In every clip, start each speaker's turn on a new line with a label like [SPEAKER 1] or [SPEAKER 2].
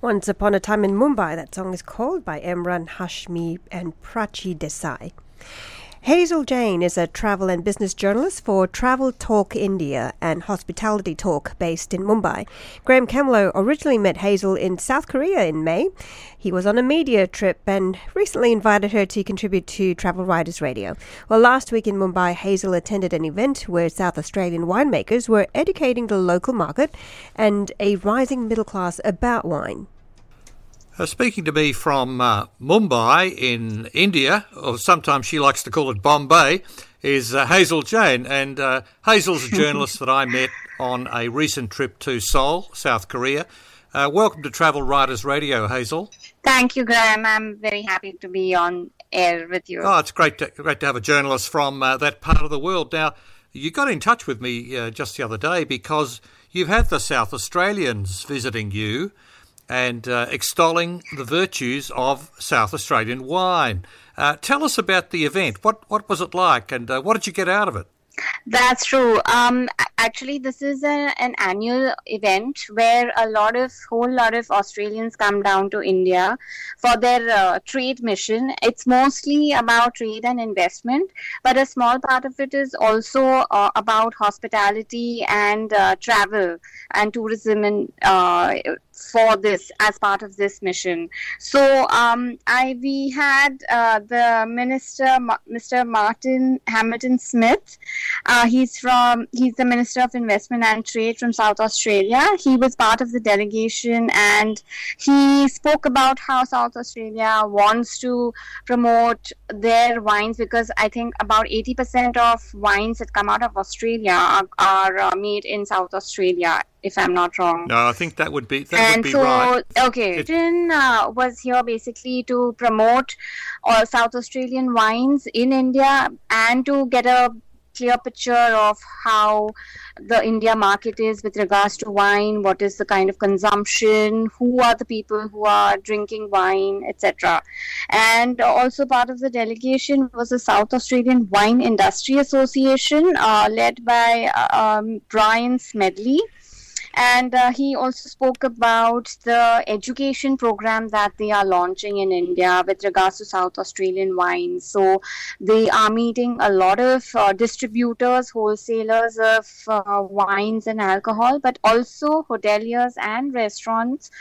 [SPEAKER 1] Once Upon a Time in Mumbai. That song is called by Emran Hashmi and Prachi Desai. Hazel Jain is a travel and business journalist for Travel Talk India and Hospitality Talk based in Mumbai. Graham Camelot originally met Hazel in South Korea in May. He was on a media trip and recently invited her to contribute to Travel Writers Radio. Well, last week in Mumbai, Hazel attended an event where South Australian winemakers were educating the local market and a rising middle class about wine.
[SPEAKER 2] Speaking to me from Mumbai in India, or sometimes she likes to call it Bombay, is Hazel Jain. And Hazel's a journalist that I met on a recent trip to Seoul, South Korea. Welcome to Travel Writers Radio, Hazel.
[SPEAKER 3] Thank you, Graham. I'm very happy to be on air with you.
[SPEAKER 2] Oh, it's great to have a journalist from that part of the world. Now, you got in touch with me just the other day because you've had the South Australians visiting you and extolling the virtues of South Australian wine. Tell us about the event. What was it like, and what did you get out of it?
[SPEAKER 3] That's true. Actually, this is an annual event where a whole lot of Australians come down to India for their trade mission. It's mostly about trade and investment, but a small part of it is also about hospitality and travel and tourism and for this as part of this mission. So we had the minister, Mr. Martin Hamilton Smith. He's the Minister of Investment and Trade from South Australia. He was part of the delegation and he spoke about how South Australia wants to promote their wines, because I think about 80% of wines that come out of Australia are made in South Australia, if I'm not wrong.
[SPEAKER 2] No, I think that would be right.
[SPEAKER 3] Okay. Was here basically to promote South Australian wines in India and to get a clear picture of how the India market is with regards to wine, what is the kind of consumption, who are the people who are drinking wine, etc. And also part of the delegation was the South Australian Wine Industry Association led by Brian Smedley. And he also spoke about the education program that they are launching in India with regards to South Australian wines. So they are meeting a lot of distributors, wholesalers of wines and alcohol, but also hoteliers and restaurants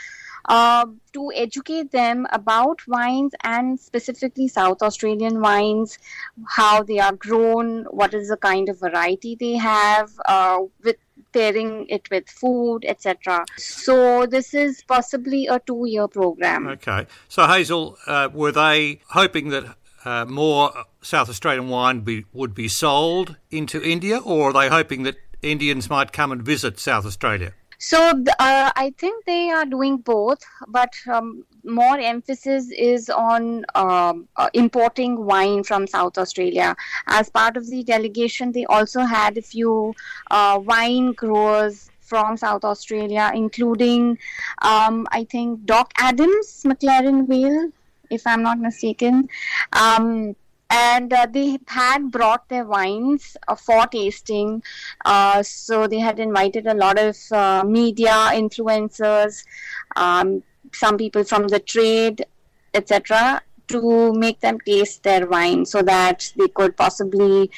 [SPEAKER 3] to educate them about wines and specifically South Australian wines, how they are grown, what is the kind of variety they have, with pairing it with food, etc. So this is possibly a 2-year program.
[SPEAKER 2] Okay. So Hazel, were they hoping that more South Australian wine would be sold into India, or are they hoping that Indians might come and visit South Australia?
[SPEAKER 3] So I think they are doing both, but more emphasis is on importing wine from South Australia. As part of the delegation, they also had a few wine growers from South Australia, including, I think, Doc Adams, McLaren Vale, if I'm not mistaken. And they had brought their wines for tasting. So they had invited a lot of media influencers, some people from the trade, etc., to make them taste their wine so that they could possibly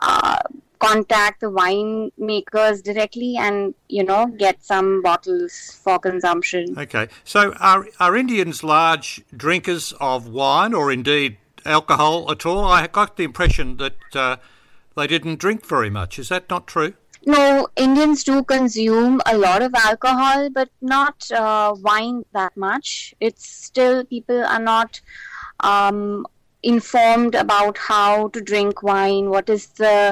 [SPEAKER 3] contact the wine makers directly and, get some bottles for consumption.
[SPEAKER 2] Okay. So are Indians large drinkers of wine or indeed alcohol at all? I got the impression that they didn't drink very much. Is that not true?
[SPEAKER 3] No, Indians do consume a lot of alcohol, but not wine that much. It's still, people are not informed about how to drink wine. What is the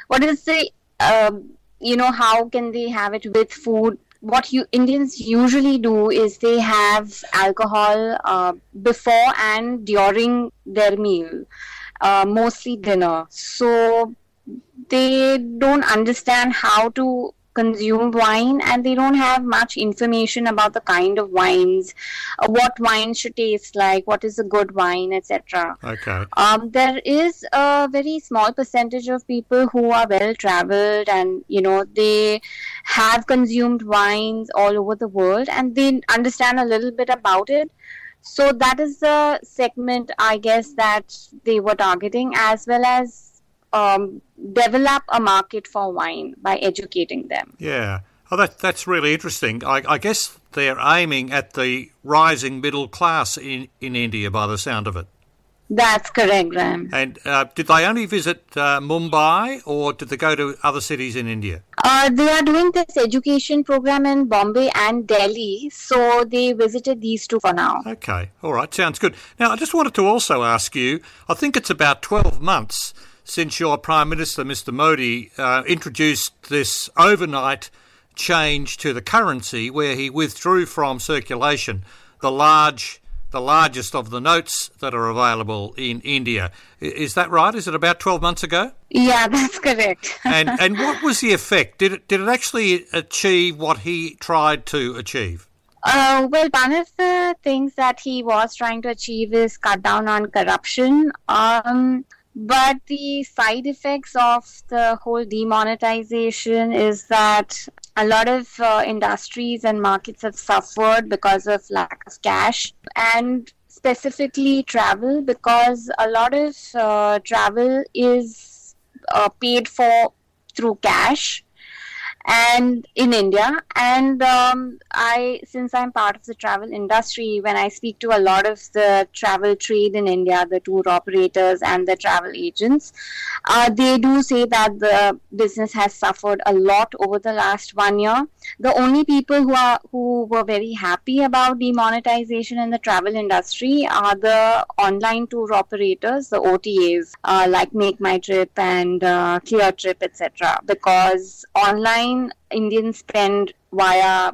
[SPEAKER 3] how can they have it with food? What Indians usually do is they have alcohol before and during their meal, mostly dinner. So they don't understand how to consume wine, and they don't have much information about the kind of wines, what wine should taste like, what is a good wine, etc.
[SPEAKER 2] Okay.
[SPEAKER 3] There is a very small percentage of people who are well traveled, and they have consumed wines all over the world, and they understand a little bit about it. So that is the segment, I guess, that they were targeting, as well as develop a market for wine by educating them.
[SPEAKER 2] Yeah. Oh, that's really interesting. I guess they're aiming at the rising middle class in India by the sound of it.
[SPEAKER 3] That's correct, Graham.
[SPEAKER 2] And did they only visit Mumbai, or did they go to other cities in India?
[SPEAKER 3] They are doing this education program in Bombay and Delhi, so they visited these two for now.
[SPEAKER 2] Okay. All right. Sounds good. Now, I just wanted to also ask you, I think it's about 12 months since your Prime Minister, Mr. Modi, introduced this overnight change to the currency where he withdrew from circulation the largest of the notes that are available in India. Is that right? Is it about 12 months ago?
[SPEAKER 3] Yeah, that's correct.
[SPEAKER 2] and what was the effect? Did it actually achieve what he tried to achieve?
[SPEAKER 3] Well, one of the things that he was trying to achieve is cut down on corruption. But the side effects of the whole demonetization is that a lot of industries and markets have suffered because of lack of cash, and specifically travel, because a lot of travel is paid for through cash and in India. And since I'm part of the travel industry, when I speak to a lot of the travel trade in India, the tour operators and the travel agents, they do say that the business has suffered a lot over the last 1 year. The only people who were very happy about demonetization in the travel industry are the online tour operators, the OTAs, like Make My Trip and Clear Trip, etc. Because online Indians spend via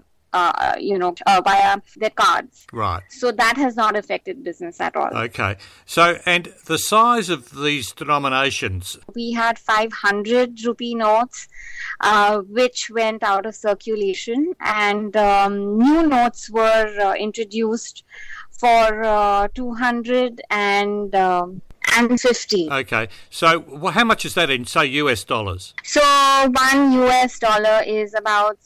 [SPEAKER 3] their cards.
[SPEAKER 2] Right.
[SPEAKER 3] So that has not affected business at all.
[SPEAKER 2] Okay. So, and the size of these denominations?
[SPEAKER 3] We had 500 rupee notes, which went out of circulation, and new notes were introduced for 200 and 50.
[SPEAKER 2] Okay. So how much is that in, say, US dollars?
[SPEAKER 3] So one US dollar is about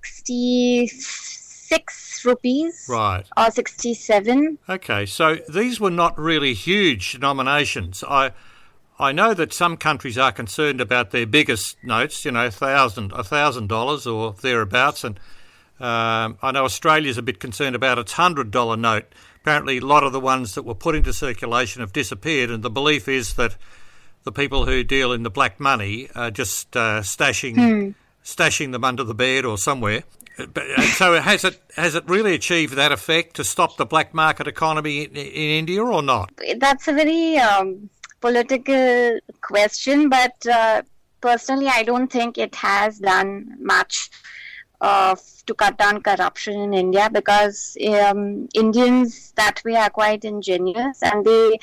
[SPEAKER 3] 66 rupees.
[SPEAKER 2] Right.
[SPEAKER 3] Or 67.
[SPEAKER 2] Okay. So these were not really huge denominations. I know that some countries are concerned about their biggest notes, $1,000 or thereabouts, and I know Australia's a bit concerned about its $100 note. Apparently, a lot of the ones that were put into circulation have disappeared, and the belief is that the people who deal in the black money are just stashing them under the bed or somewhere. So has it really achieved that effect to stop the black market economy in India or not?
[SPEAKER 3] That's a very political question, but personally, I don't think it has done much to cut down corruption in India, because Indians that way are quite ingenious, and they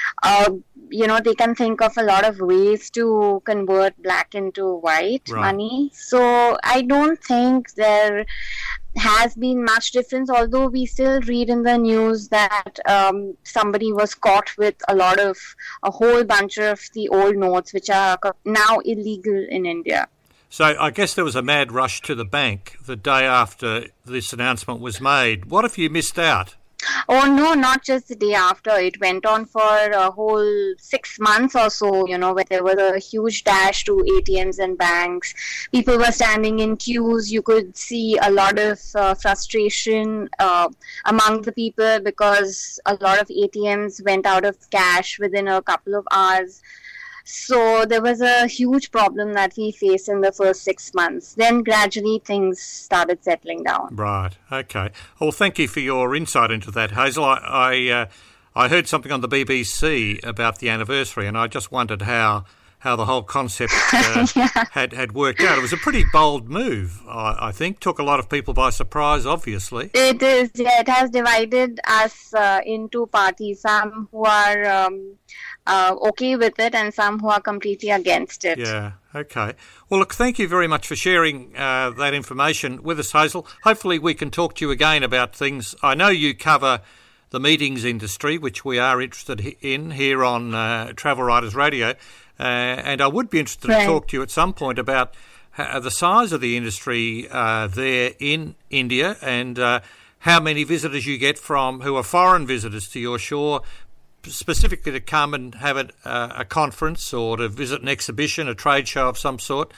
[SPEAKER 3] can think of a lot of ways to convert black into white money. So I don't think there has been much difference, although we still read in the news that somebody was caught with a whole bunch of the old notes, which are now illegal in India.
[SPEAKER 2] So I guess there was a mad rush to the bank the day after this announcement was made. What if you missed out?
[SPEAKER 3] Oh, no, not just the day after. It went on for a whole 6 months or so, where there was a huge dash to ATMs and banks. People were standing in queues. You could see a lot of frustration among the people, because a lot of ATMs went out of cash within a couple of hours. So there was a huge problem that we faced in the first 6 months. Then gradually things started settling down.
[SPEAKER 2] Right. Okay. Well, thank you for your insight into that, Hazel. I heard something on the BBC about the anniversary, and I just wondered how the whole concept had worked out. It was a pretty bold move, I think. Took a lot of people by surprise, obviously.
[SPEAKER 3] It is. Yeah, it has divided us into parties. Some who are okay with it and some who are completely against it.
[SPEAKER 2] Yeah, okay. Well, look, thank you very much for sharing that information with us, Hazel. Hopefully we can talk to you again about things. I know you cover the meetings industry, which we are interested in here on Travel Writers Radio, and I would be interested to talk to you at some point about the size of the industry there in India and how many visitors you get from who are foreign visitors to your shore, specifically to come and have a conference or to visit an exhibition, a trade show of some sort.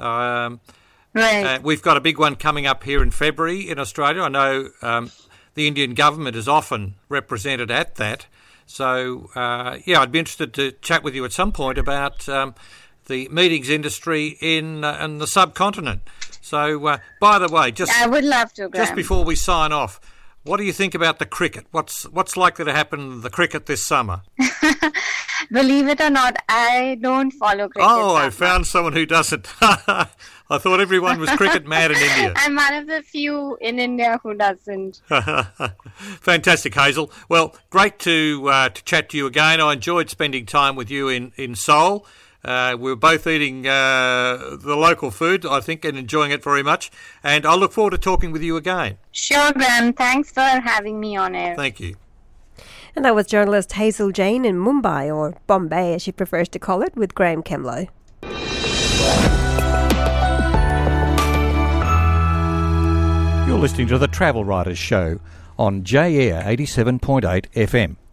[SPEAKER 2] We've got a big one coming up here in February in Australia. I know the Indian government is often represented at that. So, I'd be interested to chat with you at some point about the meetings industry in the subcontinent. So, by the way,
[SPEAKER 3] I would love to, Graham.
[SPEAKER 2] Just before we sign off, what do you think about the cricket? What's likely to happen in the cricket this summer?
[SPEAKER 3] Believe it or not, I don't follow cricket.
[SPEAKER 2] Oh, I found someone who doesn't. I thought everyone was cricket mad in India.
[SPEAKER 3] I'm one of the few in India who doesn't.
[SPEAKER 2] Fantastic, Hazel. Well, great to chat to you again. I enjoyed spending time with you in Seoul. We were both eating the local food, I think, and enjoying it very much. And I look forward to talking with you again.
[SPEAKER 3] Sure, Graham. Thanks for having me on air.
[SPEAKER 2] Thank you.
[SPEAKER 1] And that was journalist Hazel Jain in Mumbai, or Bombay as she prefers to call it, with Graham Kemlow.
[SPEAKER 2] You're listening to the Travel Writers Show on J-Air 87.8 FM.